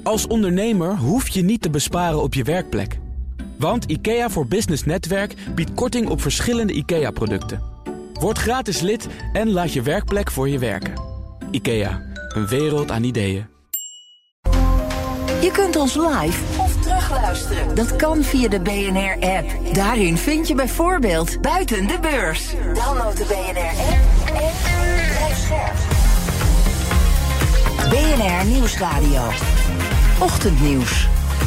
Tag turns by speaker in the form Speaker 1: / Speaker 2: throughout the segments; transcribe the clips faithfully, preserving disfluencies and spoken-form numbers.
Speaker 1: Als ondernemer hoef je niet te besparen op je werkplek. Want IKEA voor Business Netwerk biedt korting op verschillende IKEA-producten. Word gratis lid en laat je werkplek voor je werken. IKEA, een wereld aan ideeën.
Speaker 2: Je kunt ons live of terugluisteren. Dat kan via de B N R-app. Daarin vind je bijvoorbeeld Buiten de Beurs. Download de B N R-app en blijf scherp. B N R Nieuwsradio. Ochtendnieuws.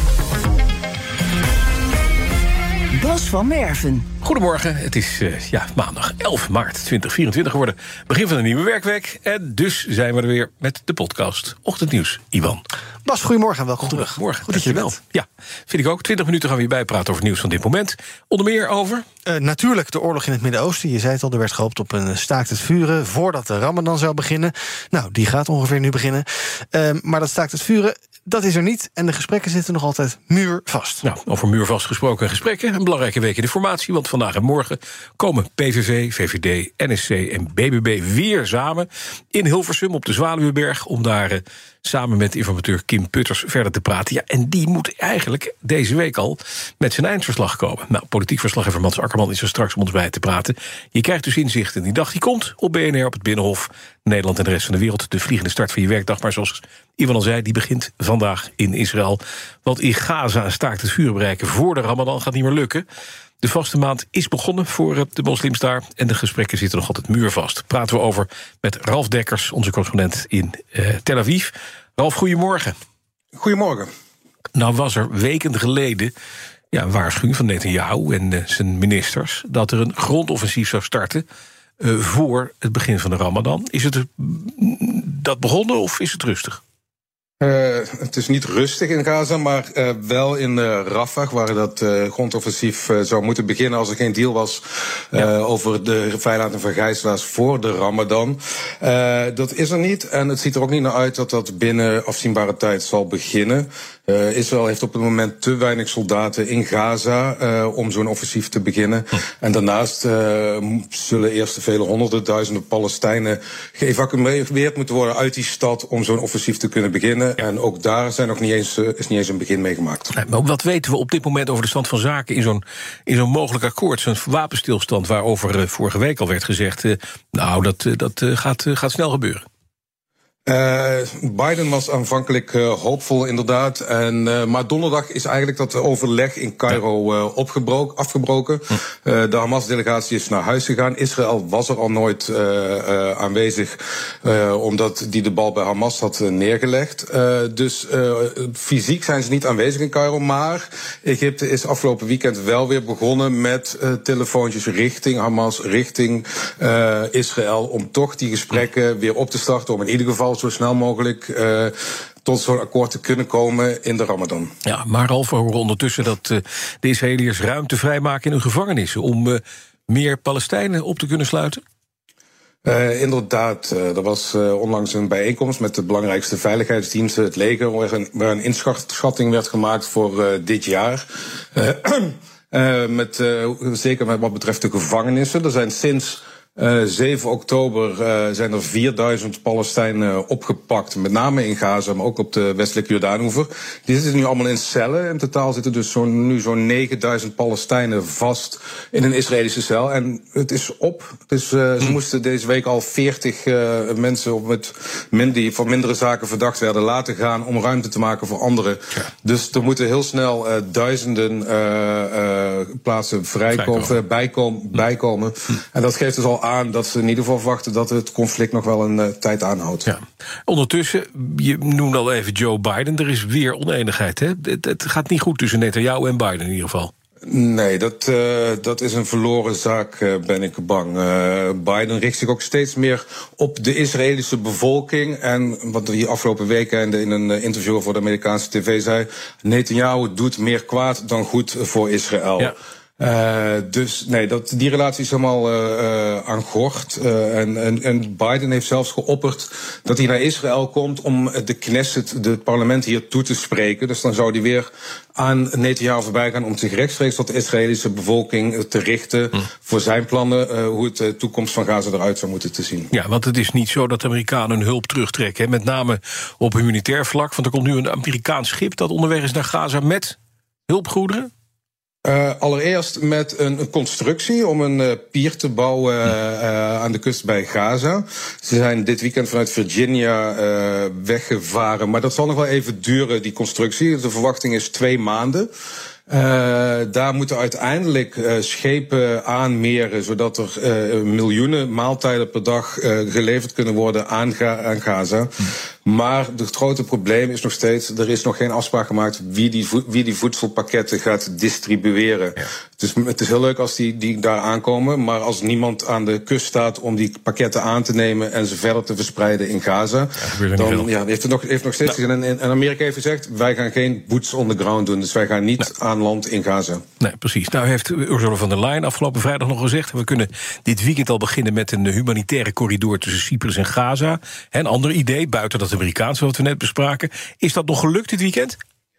Speaker 2: Bas van Werven.
Speaker 3: Goedemorgen, het is uh, ja, maandag elf maart tweeduizend vierentwintig geworden. Begin van een nieuwe werkweek. En dus zijn we er weer met de podcast Ochtendnieuws. Ivan.
Speaker 4: Bas, goedemorgen en welkom terug.
Speaker 3: Morgen, goed dat je er bent. Ja, vind ik ook. twintig minuten gaan we hierbij praten over het nieuws van dit moment. Onder meer over...
Speaker 4: Uh, natuurlijk de oorlog in het Midden-Oosten. Je zei het al, er werd gehoopt op een staakt het vuren voordat de Ramadan zou beginnen. Nou, die gaat ongeveer nu beginnen. Uh, maar dat staakt het vuren, dat is er niet. En de gesprekken zitten nog altijd muurvast.
Speaker 3: Nou, over muurvast gesproken gesprekken. Een belangrijke week in de formatie, want vandaag en morgen komen P V V, V V D, N S C en B B B weer samen in Hilversum op de Zwaluweberg om daar uh, samen met informateur Kim Putters verder te praten. Ja, en die moet eigenlijk deze week al met zijn eindverslag komen. Nou, politiek verslaggever Mats Akkerman is er straks om ons bij te praten. Je krijgt dus inzicht in die dag die komt op B N R op het Binnenhof. Nederland en de rest van de wereld. De vliegende start van je werkdag. Maar zoals Ivan al zei, die begint vandaag in Israël. Want in Gaza staakt het vuur bereiken voor de Ramadan gaat niet meer lukken. De vaste maand is begonnen voor de moslims daar. En de gesprekken zitten nog altijd muurvast. Praten we over met Ralf Dekkers, onze correspondent in uh, Tel Aviv. Ralf, goedemorgen.
Speaker 5: Goedemorgen.
Speaker 3: Nou was er weken geleden ja, een waarschuwing van Netanyahu en uh, zijn ministers dat er een grondoffensief zou starten uh, voor het begin van de Ramadan. Is het dat begonnen of is het rustig?
Speaker 5: Uh, het is niet rustig in Gaza, maar uh, wel in uh, Rafah, waar dat uh, grondoffensief uh, zou moeten beginnen als er geen deal was uh, ja. over de vrijlating van gijzelaars voor de Ramadan. Uh, dat is er niet en het ziet er ook niet naar uit dat dat binnen afzienbare tijd zal beginnen. Uh, Israël heeft op het moment te weinig soldaten in Gaza uh, om zo'n offensief te beginnen. Hm. En daarnaast uh, zullen eerst vele honderden duizenden Palestijnen geëvacueerd moeten worden uit die stad om zo'n offensief te kunnen beginnen. Ja. En ook daar zijn nog niet eens, uh, is niet eens een begin mee gemaakt.
Speaker 3: Nee, maar wat weten we op dit moment over de stand van zaken in zo'n, in zo'n mogelijk akkoord, zo'n wapenstilstand waarover uh, vorige week al werd gezegd, uh, nou dat, uh, dat uh, gaat, uh, gaat snel gebeuren?
Speaker 5: Uh, Biden was aanvankelijk uh, hoopvol, inderdaad. En, uh, maar donderdag is eigenlijk dat overleg in Cairo uh, opgebroken, afgebroken. Uh, de Hamas-delegatie is naar huis gegaan. Israël was er al nooit uh, uh, aanwezig, uh, omdat die de bal bij Hamas had uh, neergelegd. Uh, dus uh, fysiek zijn ze niet aanwezig in Cairo. Maar Egypte is afgelopen weekend wel weer begonnen met uh, telefoontjes richting Hamas, richting uh, Israël, om toch die gesprekken weer op te starten, om in ieder geval zo snel mogelijk uh, tot zo'n akkoord te kunnen komen in de Ramadan.
Speaker 3: Ja, maar al we horen ondertussen dat uh, de Israëliërs ruimte vrijmaken in hun gevangenissen om uh, meer Palestijnen op te kunnen sluiten?
Speaker 5: Uh, inderdaad, uh, er was uh, onlangs een bijeenkomst met de belangrijkste veiligheidsdiensten, het leger, waar een, waar een inschatting werd gemaakt voor uh, dit jaar. Uh, uh, met, uh, zeker met wat betreft de gevangenissen. Er zijn sinds Uh, zeven oktober uh, zijn er vierduizend Palestijnen opgepakt, met name in Gaza, maar ook op de westelijke Jordaanoever. Die zitten nu allemaal in cellen. In totaal zitten dus zo, nu zo'n negenduizend Palestijnen vast in een Israëlische cel. En het is op. Dus uh, ze moesten deze week al veertig uh, mensen op met min, die van mindere zaken verdacht werden laten gaan om ruimte te maken voor anderen. Ja. Dus er moeten heel snel uh, duizenden uh, uh, plaatsen vrijkomen, vrijkomen. bijkomen. bijkomen. Hm. En dat geeft dus al aan dat ze in ieder geval verwachten dat het conflict nog wel een uh, tijd aanhoudt. Ja.
Speaker 3: Ondertussen, je noemde al even Joe Biden, er is weer oneenigheid. Hè? Het, het gaat niet goed tussen Netanyahu en Biden in ieder geval.
Speaker 5: Nee, dat, uh, dat is een verloren zaak, uh, ben ik bang. Uh, Biden richt zich ook steeds meer op de Israëlische bevolking. En wat hij afgelopen weekend in een interview voor de Amerikaanse tv zei, Netanyahu doet meer kwaad dan goed voor Israël. Ja. Uh, dus nee, dat, die relatie is helemaal uh, uh, aan gort. Uh, en, en, en Biden heeft zelfs geopperd dat hij naar Israël komt om de Knesset, het parlement, hier toe te spreken. Dus dan zou hij weer aan Netanyahu voorbij gaan om zich rechtstreeks tot de Israëlische bevolking te richten hm. voor zijn plannen, uh, hoe het de toekomst van Gaza eruit zou moeten te zien.
Speaker 3: Ja, want het is niet zo dat de Amerikanen hun hulp terugtrekken, hè? Met name op humanitair vlak. Want er komt nu een Amerikaans schip dat onderweg is naar Gaza met hulpgoederen.
Speaker 5: Uh, allereerst met een, een constructie om een uh, pier te bouwen uh, uh, aan de kust bij Gaza. Ze zijn dit weekend vanuit Virginia uh, weggevaren, maar dat zal nog wel even duren, die constructie. De verwachting is twee maanden. Uh, daar moeten uiteindelijk uh, schepen aanmeren, zodat er uh, miljoenen maaltijden per dag uh, geleverd kunnen worden aan, Ga- aan Gaza. Hm. Maar het grote probleem is nog steeds, er is nog geen afspraak gemaakt wie die, vo- wie die voedselpakketten gaat distribueren. Ja. Het, is, het is heel leuk als die, die daar aankomen, maar als niemand aan de kust staat om die pakketten aan te nemen en ze verder te verspreiden in Gaza, ja, dan ja, heeft het nog, heeft nog steeds... Nou. En, en Amerika heeft gezegd, wij gaan geen boots on the ground doen, dus wij gaan niet nee. aan land in Gaza.
Speaker 3: Nee, precies. Nou heeft Ursula von der Leyen afgelopen vrijdag nog gezegd, we kunnen dit weekend al beginnen met een humanitaire corridor tussen Cyprus en Gaza. Een ander idee, buiten dat Amerikaanse wat we net bespraken. Is dat nog gelukt dit weekend?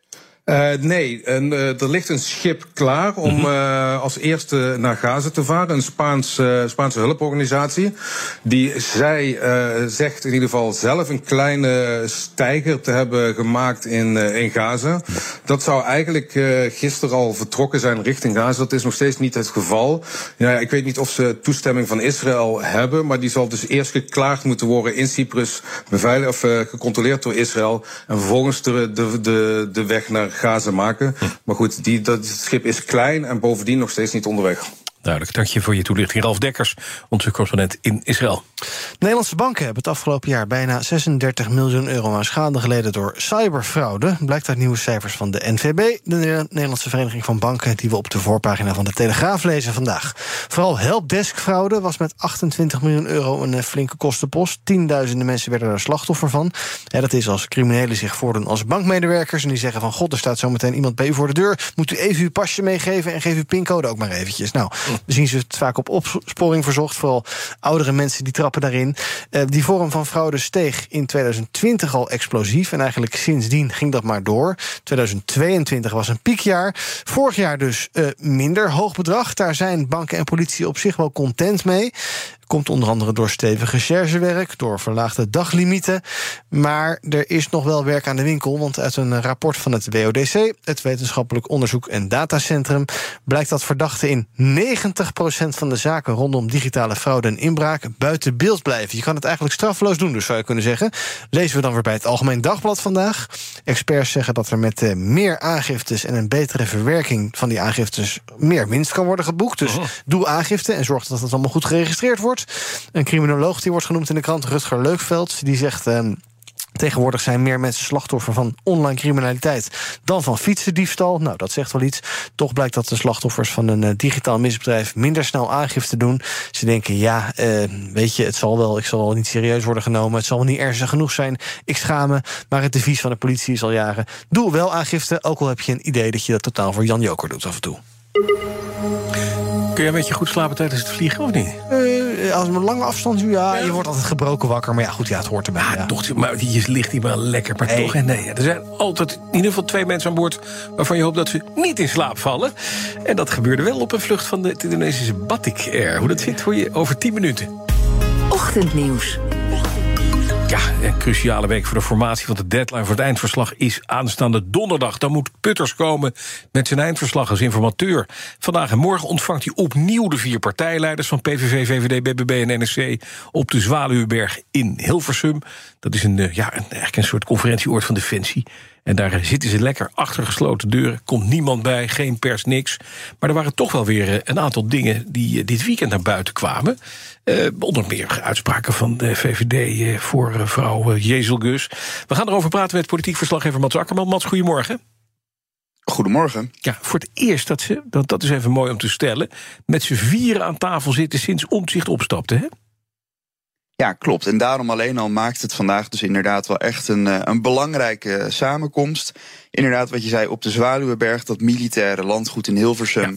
Speaker 5: Uh, nee, en, uh, er ligt een schip klaar om mm-hmm. uh, als eerste naar Gaza te varen. Een Spaans, uh, Spaanse hulporganisatie. Die zij uh, zegt in ieder geval zelf een kleine steiger te hebben gemaakt in, uh, in Gaza. Dat zou eigenlijk uh, gisteren al vertrokken zijn richting Gaza. Dat is nog steeds niet het geval. Ja, ik weet niet of ze toestemming van Israël hebben, maar die zal dus eerst geklaard moeten worden in Cyprus, beveiligd of uh, gecontroleerd door Israël. En vervolgens de, de, de, de weg naar Gaza maken. Hm. Maar goed, die, dat schip is klein en bovendien nog steeds niet onderweg.
Speaker 3: Duidelijk, dank je voor je toelichting. Ralf Dekkers, onze correspondent in Israël.
Speaker 4: Nederlandse banken hebben het afgelopen jaar bijna zesendertig miljoen euro aan schade geleden door cyberfraude. Blijkt uit nieuwe cijfers van de N V B, de Nederlandse Vereniging van Banken, die we op de voorpagina van de Telegraaf lezen vandaag. Vooral helpdesk-fraude was met achtentwintig miljoen euro een flinke kostenpost. Tienduizenden mensen werden daar slachtoffer van. Ja, dat is als criminelen zich voordoen als bankmedewerkers en die zeggen van god, er staat zometeen iemand bij u voor de deur. Moet u even uw pasje meegeven en geef uw pincode ook maar eventjes. Nou, we zien ze het vaak op opsporing verzocht. Vooral oudere mensen die trappen daarin. Uh, die vorm van fraude steeg in tweeduizend twintig al explosief. En eigenlijk sindsdien ging dat maar door. tweeduizend tweeëntwintig was een piekjaar. Vorig jaar dus uh, minder hoog bedrag. Daar zijn banken en politie op zich wel content mee. Komt onder andere door stevig recherchewerk, door verlaagde daglimieten. Maar er is nog wel werk aan de winkel, want uit een rapport van het W O D C, het Wetenschappelijk Onderzoek en Datacentrum, blijkt dat verdachten in negentig procent van de zaken rondom digitale fraude en inbraak buiten beeld blijven. Je kan het eigenlijk straffeloos doen, dus zou je kunnen zeggen. Lezen we dan weer bij het Algemeen Dagblad vandaag. Experts zeggen dat er met uh, meer aangiftes en een betere verwerking van die aangiftes meer winst kan worden geboekt. Dus oh. doe aangifte en zorg dat het allemaal goed geregistreerd wordt. Een criminoloog die wordt genoemd in de krant, Rutger Leukveld, die zegt Um, tegenwoordig zijn meer mensen slachtoffer van online criminaliteit dan van fietsendiefstal. Nou, dat zegt wel iets. Toch blijkt dat de slachtoffers van een uh, digitaal misdrijf minder snel aangifte doen. Ze denken, ja, uh, weet je, het zal wel, ik zal wel niet serieus worden genomen. Het zal wel niet ernstig genoeg zijn. Ik schaam me. Maar het devies van de politie is al jaren: doe wel aangifte, ook al heb je een idee dat je dat totaal voor Jan Joker doet af en toe.
Speaker 3: Kun je een beetje goed slapen tijdens het vliegen, of niet?
Speaker 4: Uh, als een lange afstand, ja, ja. Je wordt altijd gebroken wakker. Maar ja, goed, ja, het hoort erbij.
Speaker 3: Ah,
Speaker 4: ja.
Speaker 3: toch, maar je ligt hier wel lekker, maar hey. toch. En nee, er zijn altijd in ieder geval twee mensen aan boord waarvan je hoopt dat ze niet in slaap vallen. En dat gebeurde wel op een vlucht van de Indonesische Batik Air. Hoe dat zit, hoor je over tien minuten.
Speaker 2: Ochtendnieuws.
Speaker 3: Ja, een cruciale week voor de formatie, want de deadline voor het eindverslag is aanstaande donderdag. Dan moet Putters komen met zijn eindverslag als informateur. Vandaag en morgen ontvangt hij opnieuw de vier partijleiders van P V V, V V D, B B B en N S C op de Zwaluweberg in Hilversum. Dat is een, ja, een, eigenlijk een soort conferentieoord van Defensie. En daar zitten ze lekker achter gesloten deuren. Komt niemand bij, geen pers, niks. Maar er waren toch wel weer een aantal dingen die dit weekend naar buiten kwamen. Uh, onder meer uitspraken van de V V D uh, voor uh, vrouw uh, Jezelgus. We gaan erover praten met politiek verslaggever Mats Akkerman. Mats, goedemorgen.
Speaker 6: Goedemorgen.
Speaker 3: Ja, voor het eerst dat ze, dat, dat is even mooi om te stellen, met z'n vieren aan tafel zitten sinds Omtzigt opstapte, hè?
Speaker 6: Ja, klopt. En daarom alleen al maakt het vandaag dus inderdaad wel echt een, een belangrijke samenkomst. Inderdaad, wat je zei, op de Zwaluweberg, dat militaire landgoed in Hilversum. Ja.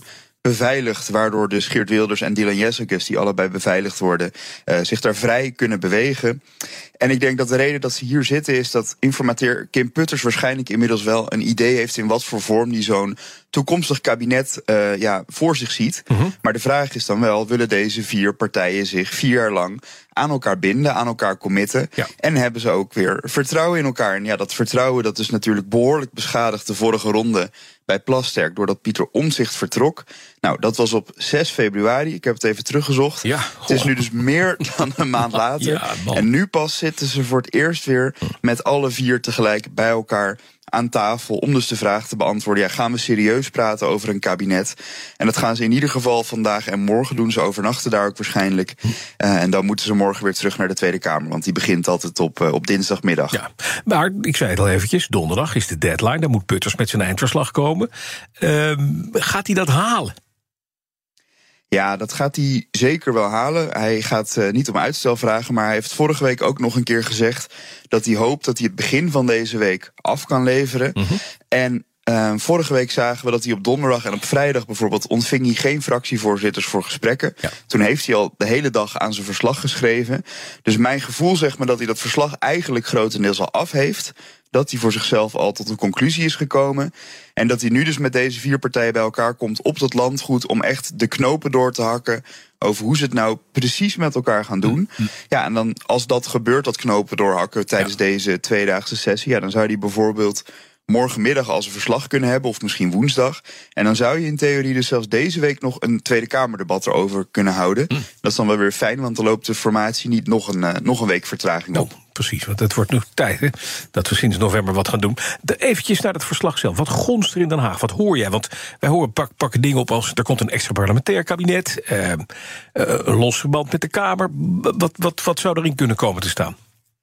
Speaker 6: beveiligd, waardoor dus Geert Wilders en Dylan Jessen, die allebei beveiligd worden, uh, zich daar vrij kunnen bewegen. En ik denk dat de reden dat ze hier zitten is dat informateur Kim Putters waarschijnlijk inmiddels wel een idee heeft in wat voor vorm die zo'n toekomstig kabinet uh, ja, voor zich ziet. Mm-hmm. Maar de vraag is dan wel, willen deze vier partijen zich vier jaar lang aan elkaar binden, aan elkaar committen? Ja. En hebben ze ook weer vertrouwen in elkaar? En ja, dat vertrouwen dat is natuurlijk behoorlijk beschadigd de vorige ronde bij Plasterk, doordat Pieter Omtzigt vertrok. Nou, dat was op zes februari. Ik heb het even teruggezocht. Ja, het is nu dus meer dan een maand later. Ja, en nu pas zitten ze voor het eerst weer met alle vier tegelijk bij elkaar aan tafel om dus de vraag te beantwoorden, ja, gaan we serieus praten over een kabinet? En dat gaan ze in ieder geval vandaag en morgen doen. Ze overnachten daar ook waarschijnlijk. Uh, en dan moeten ze morgen weer terug naar de Tweede Kamer, want die begint altijd op, uh, op dinsdagmiddag.
Speaker 3: Ja, maar ik zei het al eventjes, donderdag is de deadline. Dan moet Putters met zijn eindverslag komen. Uh, gaat hij dat halen?
Speaker 6: Ja, dat gaat hij zeker wel halen. Hij gaat uh, niet om uitstel vragen, maar hij heeft vorige week ook nog een keer gezegd dat hij hoopt dat hij het begin van deze week af kan leveren. Mm-hmm. En uh, vorige week zagen we dat hij op donderdag en op vrijdag bijvoorbeeld ontving hij geen fractievoorzitters voor gesprekken. Ja. Toen heeft hij al de hele dag aan zijn verslag geschreven. Dus mijn gevoel zegt me dat hij dat verslag eigenlijk grotendeels al af heeft. Dat hij voor zichzelf al tot een conclusie is gekomen. En dat hij nu dus met deze vier partijen bij elkaar komt op dat landgoed om echt de knopen door te hakken over hoe ze het nou precies met elkaar gaan doen. Mm. Ja, en dan als dat gebeurt, dat knopen doorhakken tijdens ja. deze tweedaagse sessie, ja, dan zou hij bijvoorbeeld morgenmiddag als een verslag kunnen hebben, of misschien woensdag. En dan zou je in theorie dus zelfs deze week nog een Tweede Kamerdebat erover kunnen houden. Mm. Dat is dan wel weer fijn, want dan loopt de formatie niet nog een, uh, nog een week vertraging op.
Speaker 3: Oh, precies, want het wordt nu tijd hè, dat we sinds november wat gaan doen. De, eventjes naar het verslag zelf. Wat gonst er in Den Haag? Wat hoor jij? Want wij horen pak, pakken dingen op als er komt een extra parlementair kabinet, uh, uh, een losse band met de Kamer. Wat, wat, wat zou erin kunnen komen te staan?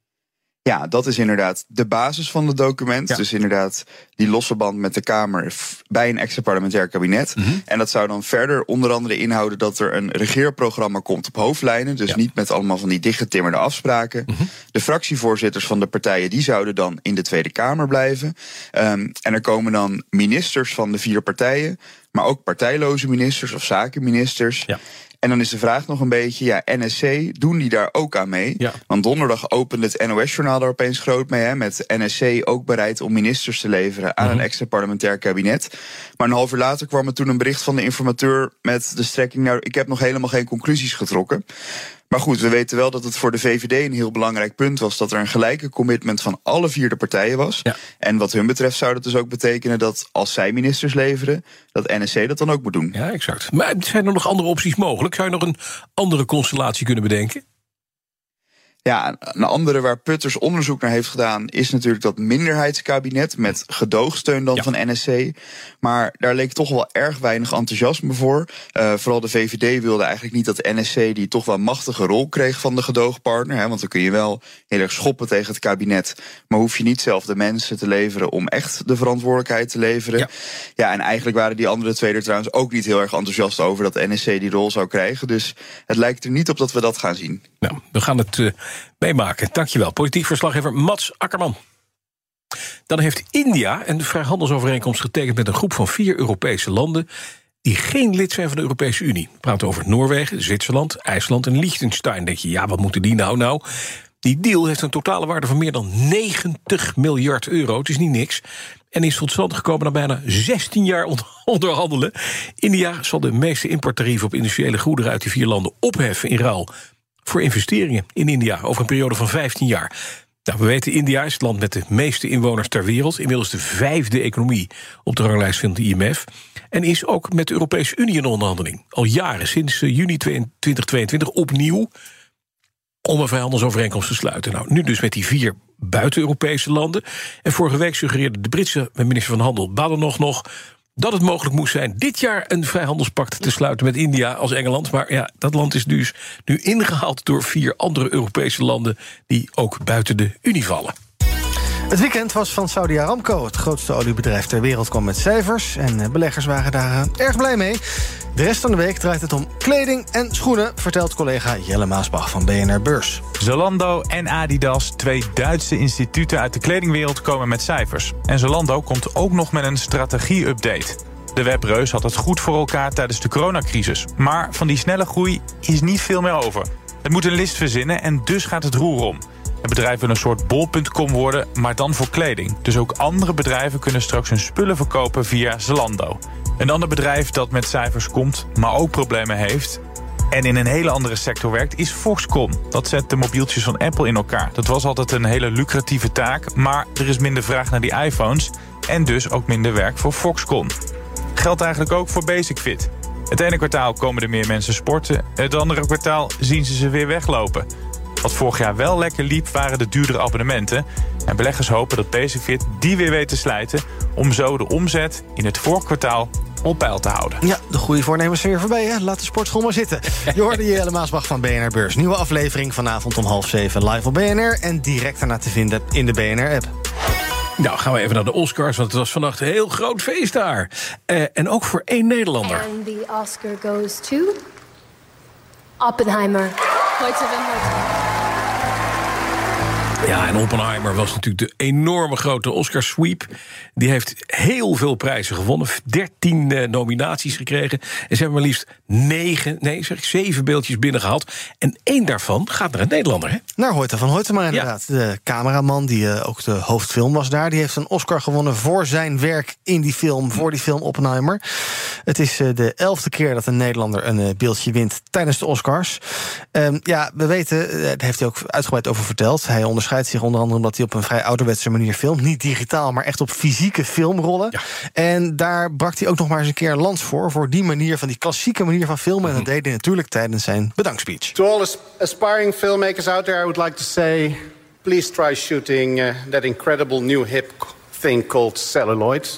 Speaker 6: Ja, dat is inderdaad de basis van het document. Ja. Dus inderdaad die losse band met de Kamer bij een extra parlementair kabinet. Mm-hmm. En dat zou dan verder onder andere inhouden dat er een regeerprogramma komt op hoofdlijnen. Dus ja. niet met allemaal van die dichtgetimmerde afspraken. Mm-hmm. De fractievoorzitters van de partijen die zouden dan in de Tweede Kamer blijven. Um, en er komen dan ministers van de vier partijen, maar ook partijloze ministers of zakenministers. Ja. En dan is de vraag nog een beetje, ja, N S C, doen die daar ook aan mee? Ja. Want donderdag opende het N O S-journaal daar opeens groot mee, hè, met N S C ook bereid om ministers te leveren aan mm-hmm. een extra parlementair kabinet. Maar een half uur later kwam er toen een bericht van de informateur met de strekking, nou, ik heb nog helemaal geen conclusies getrokken. Maar goed, we weten wel dat het voor de V V D een heel belangrijk punt was dat er een gelijke commitment van alle vier de partijen was. Ja. En wat hun betreft zou dat dus ook betekenen dat als zij ministers leveren, dat N S C dat dan ook moet doen.
Speaker 3: Ja, exact. Maar zijn er nog andere opties mogelijk? Zou je nog een andere constellatie kunnen bedenken?
Speaker 6: Ja, een andere waar Putters onderzoek naar heeft gedaan is natuurlijk dat minderheidskabinet met gedoogsteun dan ja. van N S C. Maar daar leek toch wel erg weinig enthousiasme voor. Uh, vooral de V V D wilde eigenlijk niet dat N S C die toch wel machtige rol kreeg van de gedoogpartner. Hè, want dan kun je wel heel erg schoppen tegen het kabinet, maar hoef je niet zelf de mensen te leveren om echt de verantwoordelijkheid te leveren. Ja, ja en eigenlijk waren die andere twee er trouwens ook niet heel erg enthousiast over dat N S C die rol zou krijgen. Dus het lijkt er niet op dat we dat gaan zien.
Speaker 3: Nou, we gaan het Uh... meemaken. Dankjewel. Politiek verslaggever Mats Akkerman. Dan heeft India een vrijhandelsovereenkomst getekend met een groep van vier Europese landen die geen lid zijn van de Europese Unie. We praten over Noorwegen, Zwitserland, IJsland en Liechtenstein. Denk je, ja, wat moeten die nou nou? Die deal heeft een totale waarde van meer dan negentig miljard euro. Het is niet niks. En is tot stand gekomen na bijna zestien jaar onderhandelen. India zal de meeste importtarieven op industriële goederen uit die vier landen opheffen in ruil voor investeringen in India over een periode van vijftien jaar. Nou, we weten, India is het land met de meeste inwoners ter wereld. Inmiddels de vijfde economie op de ranglijst van de I M F. En is ook met de Europese Unie in onderhandeling. Al jaren, sinds juni tweeduizend tweeëntwintig opnieuw om een vrijhandelsovereenkomst te sluiten. Nou, nu dus met die vier buiten-Europese landen. En vorige week suggereerde de Britse minister van Handel Badenoch nog dat het mogelijk moest zijn dit jaar een vrijhandelspact te sluiten met India als Engeland. Maar ja, dat land is dus nu ingehaald door vier andere Europese landen die ook buiten de Unie vallen.
Speaker 4: Het weekend was van Saudi Aramco. Het grootste oliebedrijf ter wereld kwam met cijfers en beleggers waren daar erg blij mee. De rest van de week draait het om kleding en schoenen, vertelt collega Jelle Maasbach van B N R Beurs.
Speaker 7: Zalando en Adidas, twee Duitse instituten uit de kledingwereld, komen met cijfers. En Zalando komt ook nog met een strategie-update. De webreus had het goed voor elkaar tijdens de coronacrisis. Maar van die snelle groei is niet veel meer over. Het moet een list verzinnen en dus gaat het roer om. Het bedrijf wil een soort bol punt com worden, maar dan voor kleding. Dus ook andere bedrijven kunnen straks hun spullen verkopen via Zalando. Een ander bedrijf dat met cijfers komt, maar ook problemen heeft en in een hele andere sector werkt, is Foxconn. Dat zet de mobieltjes van Apple in elkaar. Dat was altijd een hele lucratieve taak, maar er is minder vraag naar die iPhones en dus ook minder werk voor Foxconn. Geldt eigenlijk ook voor Basic-Fit. Het ene kwartaal komen er meer mensen sporten, het andere kwartaal zien ze ze weer weglopen. Wat vorig jaar wel lekker liep, waren de duurdere abonnementen. En beleggers hopen dat Basic-Fit die weer weet te slijten om zo de omzet in het voorkwartaal op peil te houden.
Speaker 4: Ja, de goede voornemens zijn weer voorbij, hè? Laat de sportschool maar zitten. Je hoorde Jelle Maasbach van B N R Beurs. Nieuwe aflevering vanavond om half zeven live op B N R en direct daarna te vinden in de B N R-app.
Speaker 3: Nou, gaan we even naar de Oscars, want het was vannacht een heel groot feest daar. Uh, en ook voor één Nederlander.
Speaker 8: And the Oscar goes to Oppenheimer.
Speaker 3: Ja, en Oppenheimer was natuurlijk de enorme grote Oscar-sweep. Die heeft heel veel prijzen gewonnen. dertien uh, nominaties gekregen. En ze hebben maar liefst negen, nee, zeg ik, zeven beeldjes binnengehaald. En één daarvan gaat naar een Nederlander, hè?
Speaker 4: Naar Hoyte van Hoytema, inderdaad. Ja. De cameraman, die uh, ook de hoofdfilm was daar, die heeft een Oscar gewonnen voor zijn werk in die film, voor die film Oppenheimer. Het is uh, de elfde keer dat een Nederlander een uh, beeldje wint tijdens de Oscars. Um, ja, we weten, uh, daar heeft hij ook uitgebreid over verteld. Hij onderscheidt zich onder andere omdat hij op een vrij ouderwetse manier filmt. Niet digitaal, maar echt op fysieke filmrollen. Ja. En daar brak hij ook nog maar eens een keer een lans voor, voor die manier, van die klassieke manier van filmen. En dat deed hij natuurlijk tijdens zijn bedankspeech.
Speaker 9: To all aspiring filmmakers out there, I would like to say, please try shooting uh, that incredible new hip thing called celluloid.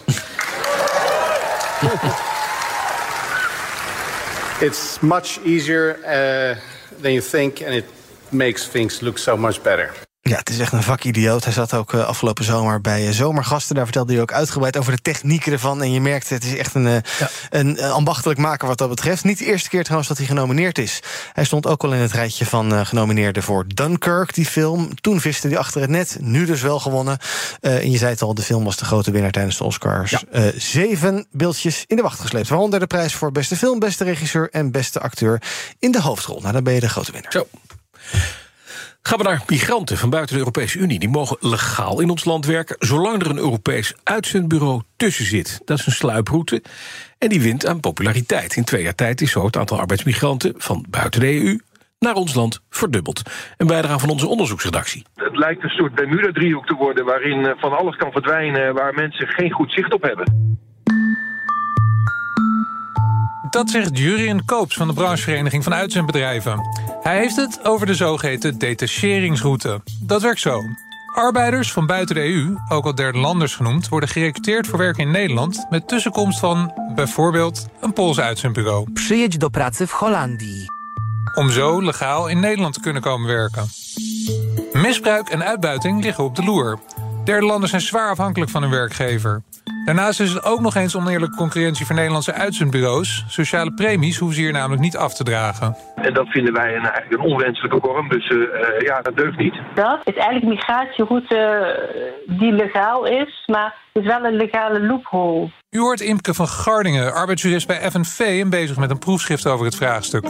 Speaker 9: It's much easier uh, than you think, and it makes things look so much better.
Speaker 4: Ja, het is echt een vakidioot. Hij zat ook uh, afgelopen zomer bij uh, Zomergasten. Daar vertelde hij ook uitgebreid over de technieken ervan. En je merkt, het is echt een, uh, ja. een uh, ambachtelijk maker wat dat betreft. Niet de eerste keer trouwens dat hij genomineerd is. Hij stond ook al in het rijtje van uh, genomineerden voor Dunkirk, die film. Toen viste hij achter het net, nu dus wel gewonnen. Uh, en je zei het al, de film was de grote winnaar tijdens de Oscars. Ja. Uh, zeven beeldjes in de wacht gesleept. Waaronder de prijs voor beste film, beste regisseur en beste acteur in de hoofdrol. Nou, dan ben je de grote winnaar.
Speaker 3: Zo. Gaan we naar migranten van buiten de Europese Unie. Die mogen legaal in ons land werken, zolang er een Europees uitzendbureau tussen zit. Dat is een sluiproute en die wint aan populariteit. In twee jaar tijd is zo het aantal arbeidsmigranten van buiten de E U naar ons land verdubbeld. Een bijdrage van onze onderzoeksredactie.
Speaker 10: Het lijkt een soort Bermuda-driehoek te worden, waarin van alles kan verdwijnen, waar mensen geen goed zicht op hebben.
Speaker 11: Dat zegt Jurien Koops van de branchevereniging van uitzendbedrijven. Hij heeft het over de zogeheten detacheringsroute. Dat werkt zo. Arbeiders van buiten de E U, ook al derde landers genoemd, worden gerecruteerd voor werk in Nederland met tussenkomst van bijvoorbeeld een Pools uitzendbureau.
Speaker 2: Przyjedź do pracy w Holandii.
Speaker 11: Om zo legaal in Nederland te kunnen komen werken. Misbruik en uitbuiting liggen op de loer. Derde landen zijn zwaar afhankelijk van hun werkgever. Daarnaast is het ook nog eens oneerlijke concurrentie voor Nederlandse uitzendbureaus. Sociale premies hoeven ze hier namelijk niet af te dragen.
Speaker 10: En dat vinden wij een, eigenlijk een onwenselijke vorm, dus uh, ja, dat deugt niet.
Speaker 12: Dat is eigenlijk een migratieroute die legaal is, maar het is wel een legale loophole.
Speaker 11: U hoort Imke van Gardingen, arbeidsjurist bij F N V en bezig met een proefschrift over het vraagstuk.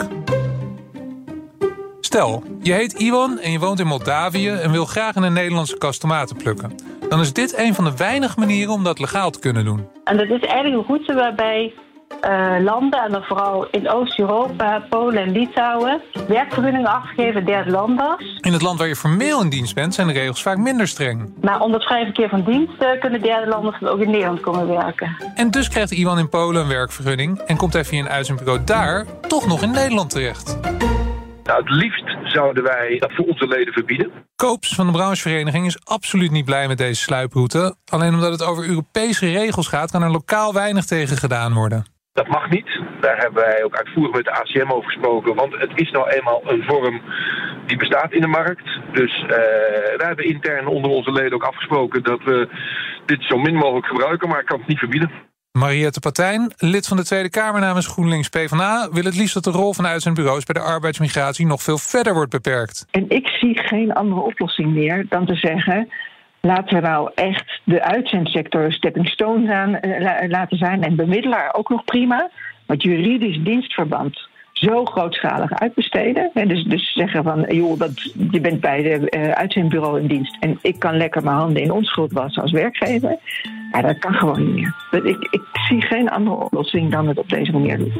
Speaker 11: Stel, je heet Iwan en je woont in Moldavië en wil graag in een Nederlandse kas tomaten plukken. Dan is dit een van de weinige manieren om dat legaal te kunnen doen.
Speaker 12: En dat is eigenlijk een route waarbij uh, landen, en dan vooral in Oost-Europa, Polen en Litouwen, werkvergunningen afgegeven aan derde landers.
Speaker 11: In het land waar je formeel in dienst bent zijn de regels vaak minder streng.
Speaker 12: Maar onder het vrije verkeer van dienst uh, kunnen derde landers ook in Nederland komen werken.
Speaker 11: En dus krijgt Iwan in Polen een werkvergunning en komt hij via een uitzendbureau daar toch nog in Nederland terecht.
Speaker 10: Nou, het liefst zouden wij dat voor onze leden verbieden.
Speaker 11: Koops van de branchevereniging is absoluut niet blij met deze sluiproute. Alleen omdat het over Europese regels gaat, kan er lokaal weinig tegen gedaan worden.
Speaker 10: Dat mag niet. Daar hebben wij ook uitvoerig met de A C M over gesproken. Want het is nou eenmaal een vorm die bestaat in de markt. Dus uh, wij hebben intern onder onze leden ook afgesproken dat we dit zo min mogelijk gebruiken. Maar ik kan het niet verbieden.
Speaker 11: Mariette Patijn, lid van de Tweede Kamer namens GroenLinks PvdA... wil het liefst dat de rol van uitzendbureaus bij de arbeidsmigratie nog veel verder wordt beperkt.
Speaker 13: En ik zie geen andere oplossing meer dan te zeggen, laten we nou echt de uitzendsector stepping stone aan, uh, laten zijn en bemiddelaar ook nog prima. Want juridisch dienstverband zo grootschalig uitbesteden. En dus, dus zeggen van, joh, dat, je bent bij de uh, uitzendbureau in dienst en ik kan lekker mijn handen in onschuld wassen als werkgever. Ja, dat kan gewoon niet meer. Ik, ik zie geen andere oplossing dan het op deze manier doen.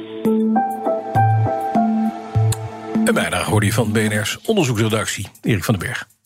Speaker 3: Een bijdrage hoorde je van B N R's onderzoeksredactie, Erik van den Berg.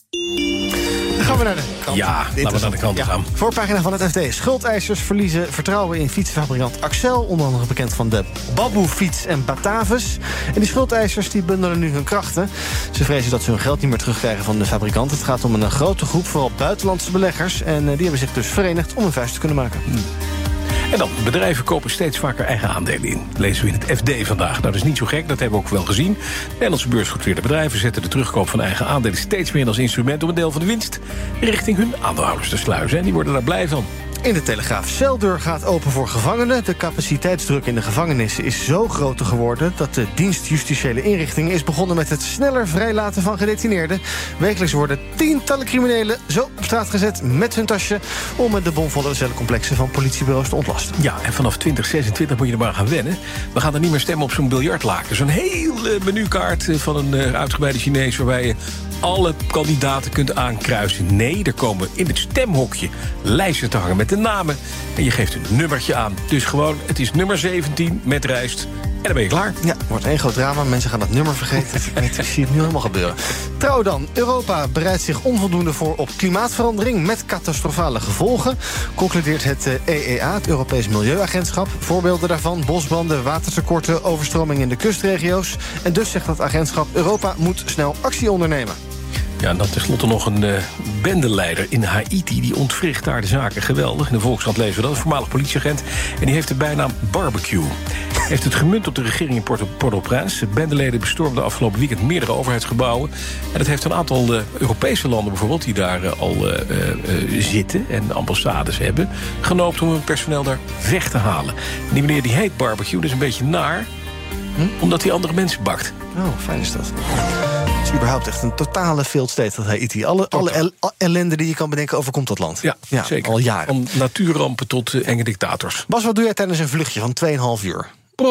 Speaker 4: Gaan we naar de kant.
Speaker 3: Ja, laten we naar de kant
Speaker 4: ja.
Speaker 3: gaan.
Speaker 4: Voorpagina van het F D. Schuldeisers verliezen vertrouwen in fietsenfabrikant Axel. Onder andere bekend van de Baboe-fiets en Batavus. En die schuldeisers die bundelen nu hun krachten. Ze vrezen dat ze hun geld niet meer terugkrijgen van de fabrikant. Het gaat om een grote groep, vooral buitenlandse beleggers. En die hebben zich dus verenigd om een vuist te kunnen maken.
Speaker 3: Hmm. En dan, bedrijven kopen steeds vaker eigen aandelen in. Lezen we in het F D vandaag. Nou, dat is niet zo gek, dat hebben we ook wel gezien. Nederlandse beursgenoteerde bedrijven zetten de terugkoop van eigen aandelen steeds meer in als instrument om een deel van de winst richting hun aandeelhouders te sluizen. En die worden daar blij van.
Speaker 4: In de Telegraaf. Celdeur gaat open voor gevangenen. De capaciteitsdruk in de gevangenissen is zo groot geworden dat de dienst justitiële inrichtingen is begonnen met het sneller vrijlaten van gedetineerden. Wekelijks worden tientallen criminelen zo op straat gezet met hun tasje om de bomvolle cellencomplexen van politiebureaus te ontlasten.
Speaker 3: Ja, en vanaf twintig zesentwintig moet je er maar gaan wennen. We gaan er niet meer stemmen op zo'n biljartlaken. Zo'n hele menukaart van een uh, uitgebreide Chinees waarbij je alle kandidaten kunt aankruisen. Nee, er komen in het stemhokje lijsten te hangen met de namen. En je geeft een nummertje aan. Dus gewoon, het is nummer zeventien met rijst. En dan ben je klaar.
Speaker 4: Ja, wordt één groot drama. Mensen gaan dat nummer vergeten. ik, weet, ik zie het nu helemaal gebeuren. Trouw dan. Europa bereidt zich onvoldoende voor op klimaatverandering met catastrofale gevolgen. Concludeert het E E A, het Europees Milieuagentschap. Voorbeelden daarvan: bosbranden, watertekorten, overstromingen in de kustregio's. En dus zegt dat agentschap: Europa moet snel actie ondernemen.
Speaker 3: Ja, en dan tenslotte nog een uh, bendeleider in Haiti. Die ontwricht daar de zaken geweldig. In de Volkskrant lezen we dat, een voormalig politieagent. En die heeft de bijnaam Barbecue. Heeft het gemunt op de regering in Port-au-Prince. Bendeleden bestormden afgelopen weekend meerdere overheidsgebouwen. En dat heeft een aantal uh, Europese landen bijvoorbeeld, die daar uh, al uh, uh, zitten en ambassades hebben, genoopt om hun personeel daar weg te halen. En die meneer die heet Barbecue, dat is een beetje naar, hm? omdat hij andere mensen bakt.
Speaker 4: Oh, fijn is dat. Het is überhaupt echt een totale failed state, dat Haiti. Alle, alle el- ellende die je kan bedenken overkomt dat land.
Speaker 3: Ja, ja, zeker.
Speaker 4: Al jaren.
Speaker 3: Van natuurrampen tot uh, enge dictators.
Speaker 4: Bas, wat doe jij tijdens een vluchtje van twee komma vijf uur?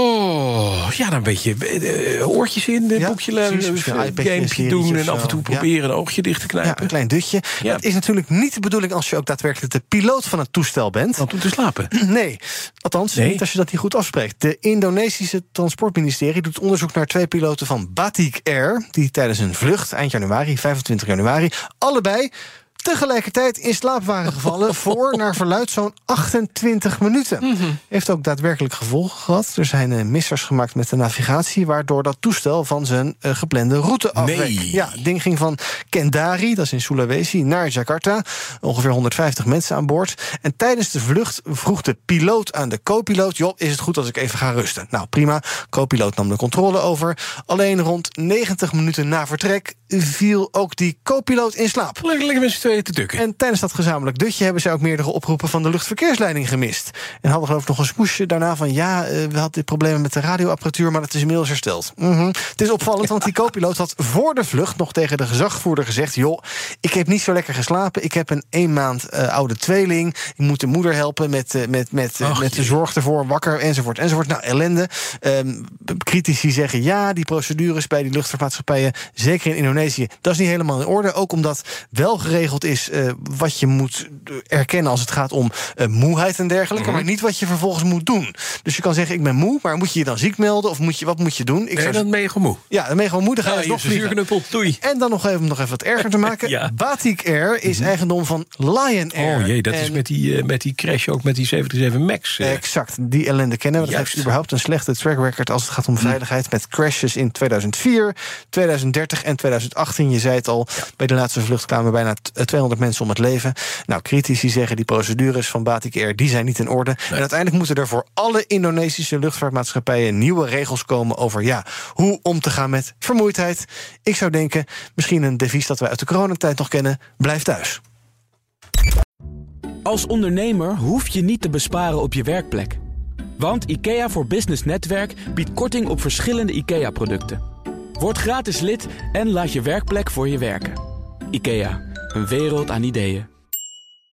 Speaker 3: Oh, ja, dan een beetje uh, oortjes in, een ja, boekje lezen, een gamepje doen en af en toe proberen ja. een oogje dicht te knijpen.
Speaker 4: Ja, een klein dutje. Ja. Het is natuurlijk niet de bedoeling als je ook daadwerkelijk de piloot van het toestel bent.
Speaker 3: Om te slapen?
Speaker 4: Nee, althans nee. niet als je dat niet goed afspreekt. De Indonesische Transportministerie doet onderzoek naar twee piloten van Batik Air, die tijdens een vlucht eind januari, vijfentwintig januari, allebei tegelijkertijd in slaap waren gevallen voor, naar verluidt, zo'n achtentwintig minuten. Mm-hmm. Heeft ook daadwerkelijk gevolgen gehad. Er zijn uh, missers gemaakt met de navigatie, waardoor dat toestel van zijn uh, geplande route afweek.
Speaker 3: Nee.
Speaker 4: Ja, het ding ging van Kendari, dat is in Sulawesi, naar Jakarta. Ongeveer honderdvijftig mensen aan boord. En tijdens de vlucht vroeg de piloot aan de co-piloot: joh, is het goed als ik even ga rusten? Nou, prima. Co-piloot nam de controle over. Alleen rond negentig minuten na vertrek viel ook die co-piloot in slaap.
Speaker 3: Lekker met z'n tweeën te dukken.
Speaker 4: En tijdens dat gezamenlijk dutje hebben ze ook meerdere oproepen van de luchtverkeersleiding gemist. En hadden geloof ik nog een smoesje daarna van: ja, uh, we hadden problemen met de radioapparatuur, maar dat is inmiddels hersteld. Mm-hmm. Het is opvallend, want die co-piloot had voor de vlucht nog tegen de gezagvoerder gezegd: joh, ik heb niet zo lekker geslapen. Ik heb een één maand uh, oude tweeling. Ik moet de moeder helpen met, uh, met, met, uh, met de zorg ervoor, wakker, enzovoort, enzovoort. Nou, ellende. Um, critici zeggen: ja, die procedures bij die luchtvaartmaatschappijen, zeker in Indonesië, dat is niet helemaal in orde. Ook omdat wel geregeld is uh, wat je moet erkennen als het gaat om uh, moeheid en dergelijke, mm-hmm. maar niet wat je vervolgens moet doen. Dus je kan zeggen: ik ben moe, maar moet je je dan ziek melden of moet je, wat moet je doen? Ik
Speaker 3: nee,
Speaker 4: zou...
Speaker 3: dan ben je gewoon moe.
Speaker 4: Ja, dan ben je gewoon moe. Dan ga je
Speaker 3: ja,
Speaker 4: nog vliegen.
Speaker 3: Zuurknuppel, doei.
Speaker 4: En dan nog even, nog even wat erger te maken. ja. Batik Air is mm-hmm. eigendom van Lion Air.
Speaker 3: Oh jee, dat en... is met die, uh, met die crash ook met die zeven drie zeven MAX. Uh.
Speaker 4: Exact, die ellende kennen we. Dat Juist. heeft überhaupt een slechte track record als het gaat om veiligheid, mm. met crashes in tweeduizend vier, tweeduizend dertig en tweeduizend achttien. Je zei het al, ja. bij de laatste vlucht kwamen bijna tweehonderd mensen om het leven. Nou, critici zeggen die procedures van Batik Air, die zijn niet in orde. Nee. En uiteindelijk moeten er voor alle Indonesische luchtvaartmaatschappijen nieuwe regels komen over ja, hoe om te gaan met vermoeidheid. Ik zou denken, misschien een devies dat wij uit de coronatijd nog kennen: blijf thuis.
Speaker 1: Als ondernemer hoef je niet te besparen op je werkplek. Want IKEA voor Business Netwerk biedt korting op verschillende IKEA-producten. Word gratis lid en laat je werkplek voor je werken. IKEA, een wereld aan ideeën.